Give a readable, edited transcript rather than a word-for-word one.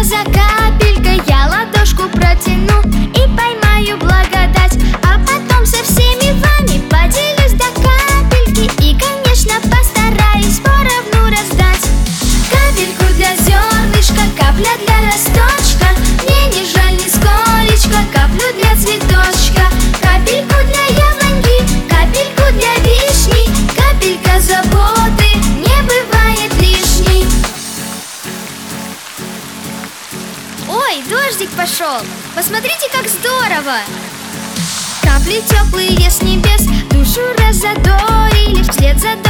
за капелькой я ладошку протяну и поймаю благодать, а потом со всеми вами поделюсь до капельки и, конечно, постараюсь поровну раздать. Капельку для зернышка, капля для росточка, мне не жаль нисколечко, каплю для цветочка. Капельку для яблоньки, капельку для вишни, капелька заботы не бывает лишней. Ой, дождик пошел! Посмотрите, как здорово! Капли теплые с небес душу разодорили, вслед за